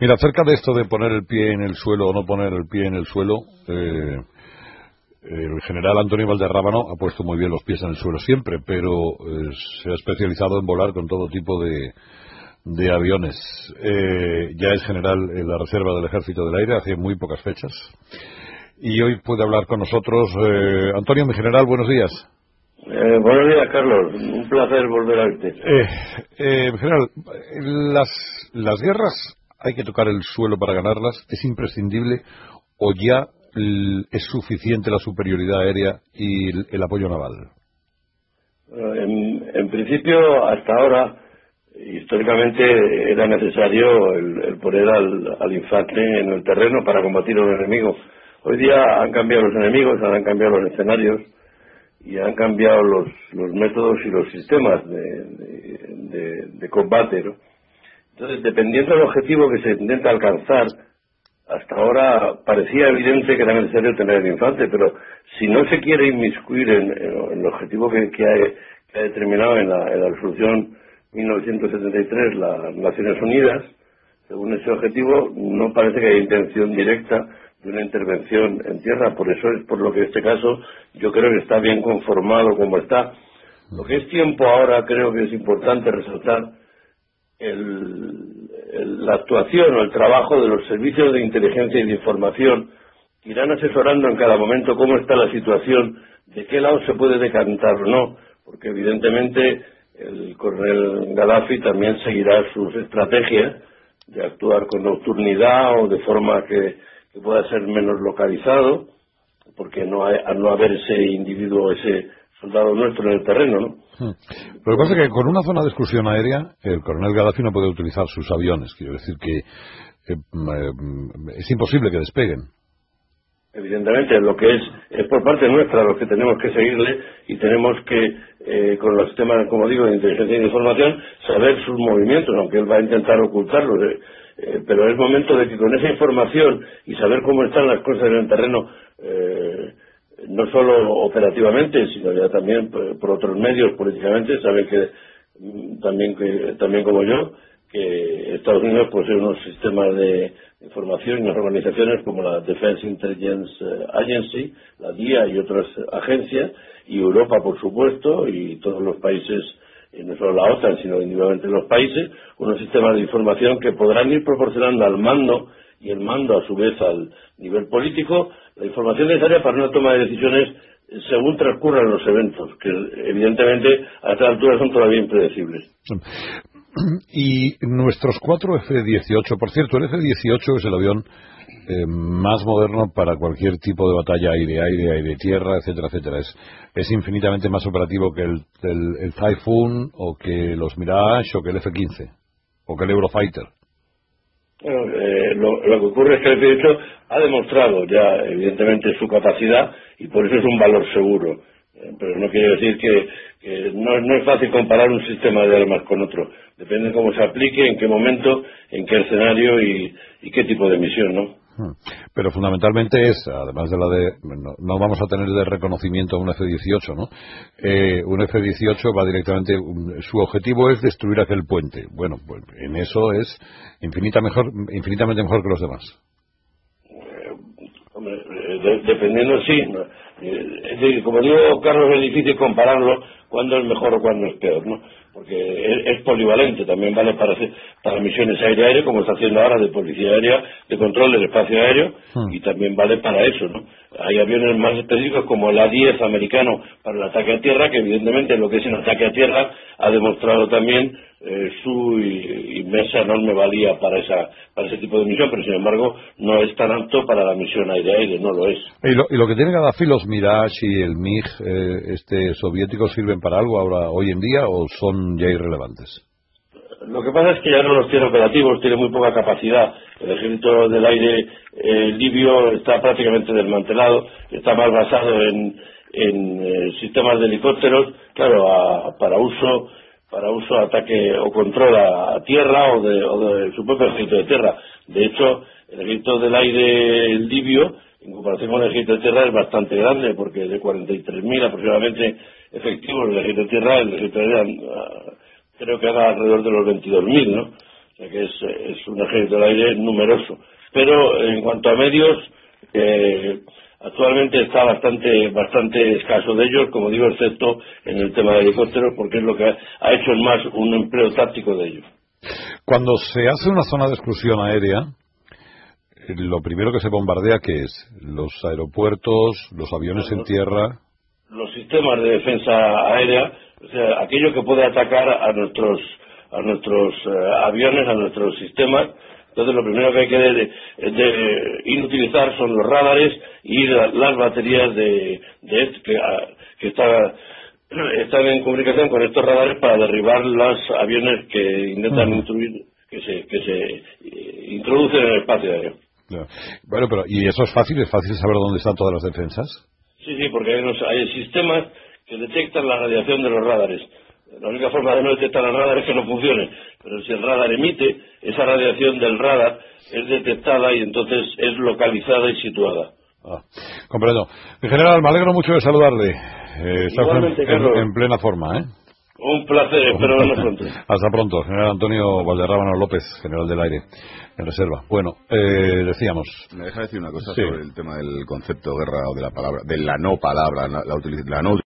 Mira, acerca de esto de poner el pie en el suelo o no poner el pie en el suelo, el general Antonio Valderrábano ha puesto muy bien los pies en el suelo siempre, pero se ha especializado en volar con todo tipo de aviones. Ya es general en la Reserva del Ejército del Aire hace muy pocas fechas. Y hoy puede hablar con nosotros. Antonio, mi general, buenos días. Buenos días, Carlos. Un placer volver a verte. General, las guerras hay que tocar el suelo para ganarlas. ¿Es imprescindible o ya es suficiente la superioridad aérea y el apoyo naval? En principio, hasta ahora, históricamente era necesario el poner al infante en el terreno para combatir a un enemigo. Hoy día han cambiado los enemigos, han cambiado los escenarios y han cambiado los métodos y los sistemas de combate, ¿no? Entonces, dependiendo del objetivo que se intenta alcanzar, hasta ahora parecía evidente que era necesario tener el infante, pero si no se quiere inmiscuir en el objetivo que ha determinado en la resolución 1973 las Naciones Unidas, según ese objetivo, no parece que haya intención directa de una intervención en tierra. Por eso es por lo que en este caso yo creo que está bien conformado como está. Lo que es tiempo ahora, creo que es importante resaltar la actuación o el trabajo de los servicios de inteligencia y de información que irán asesorando en cada momento cómo está la situación, de qué lado se puede decantar o no, porque evidentemente el coronel Gaddafi también seguirá sus estrategias de actuar con nocturnidad o de forma que pueda ser menos localizado, porque al no haber ese individuo, ese soldado nuestro en el terreno, ¿no? Lo que pasa es que con una zona de exclusión aérea, el coronel Gaddafi no puede utilizar sus aviones. Quiero decir que es imposible que despeguen. Evidentemente, lo que es por parte nuestra lo que tenemos que seguirle y tenemos que, con los sistemas, como digo, de inteligencia y de información, saber sus movimientos, aunque él va a intentar ocultarlos. Pero es momento de que con esa información y saber cómo están las cosas en el terreno, no solo operativamente, sino ya también por otros medios políticamente, saben que también como yo, que Estados Unidos posee unos sistemas de información y unas organizaciones como la Defense Intelligence Agency, la DIA y otras agencias, y Europa, por supuesto, y todos los países, no solo la OTAN, sino individualmente los países, unos sistemas de información que podrán ir proporcionando al mando, y el mando a su vez al nivel político, la información necesaria para una toma de decisiones según transcurran los eventos, que evidentemente a esta altura son todavía impredecibles. Y nuestros 4 F-18, por cierto, el F-18 es el avión más moderno para cualquier tipo de batalla aire-aire, aire-tierra, etcétera, etcétera. Es infinitamente más operativo que el Typhoon, o que los Mirage, o que el F-15, o que el Eurofighter. Bueno, lo que ocurre es que el F-18 ha demostrado ya evidentemente su capacidad y por eso es un valor seguro. Pero no quiere decir que no es fácil comparar un sistema de armas con otro. Depende de cómo se aplique, en qué momento, en qué escenario y qué tipo de misión, ¿no? Pero fundamentalmente es, además de no vamos a tener de reconocimiento a un F-18, ¿no? Un F-18 va directamente, su objetivo es destruir aquel puente. Bueno, pues en eso es infinitamente mejor que los demás. Hombre, dependiendo, sí. Es decir, como digo, Carlos, es difícil compararlo cuándo es mejor o cuándo es peor, ¿no? Porque es polivalente, también vale para misiones aire-aire, como está haciendo ahora de policía aérea, de control del espacio aéreo, y también vale para eso, ¿no? Hay aviones más específicos como el A-10 americano para el ataque a tierra, que evidentemente lo que es el ataque a tierra ha demostrado también su inmensa, enorme valía para ese tipo de misión, pero sin embargo no es tan alto para la misión aire-aire, no lo es. ¿Y lo que tiene Gaddafi, los Mirage y el MiG soviéticos, sirven para algo ahora, hoy en día, o son ya irrelevantes? Lo que pasa es que ya no los tiene operativos, tiene muy poca capacidad. El ejército del aire libio está prácticamente desmantelado, está más basado en sistemas de helicópteros, claro, para uso ataque o control a tierra o de su propio ejército de tierra. De hecho, el ejército del aire libio, en comparación con el ejército de tierra, es bastante grande, porque de 43.000 aproximadamente efectivos del ejército de tierra, el ejército de aire creo que haga alrededor de los 22.000, ¿no? O sea que es un ejército del aire numeroso. Pero en cuanto a medios, actualmente está bastante escaso de ellos, como digo, excepto en el tema de helicópteros, porque es lo que ha hecho más un empleo táctico de ellos. Cuando se hace una zona de exclusión aérea, lo primero que se bombardea, ¿qué es? Los aeropuertos, los aviones en tierra. Los sistemas de defensa aérea, o sea, aquello que puede atacar a nuestros aviones, a nuestros sistemas. Entonces, lo primero que hay que inutilizar son los radares y las baterías que están en comunicación con estos radares para derribar los aviones que intentan que se introducen en el espacio aéreo. Claro. Bueno, pero ¿y eso es fácil? ¿Es fácil saber dónde están todas las defensas? Sí, porque hay sistemas que detectan la radiación de los radares. La única forma de no detectar el radar es que no funcione, pero si el radar emite, esa radiación del radar es detectada y entonces es localizada y situada. Comprendo. En general, me alegro mucho de saludarle. Estás en plena forma, ¿eh? Un placer, espero verlo pronto. Hasta pronto, general Antonio Valderrábano López, general del aire, en reserva. Bueno, decíamos... Me deja decir una cosa sobre el tema del concepto guerra o de la palabra, de la no palabra, la no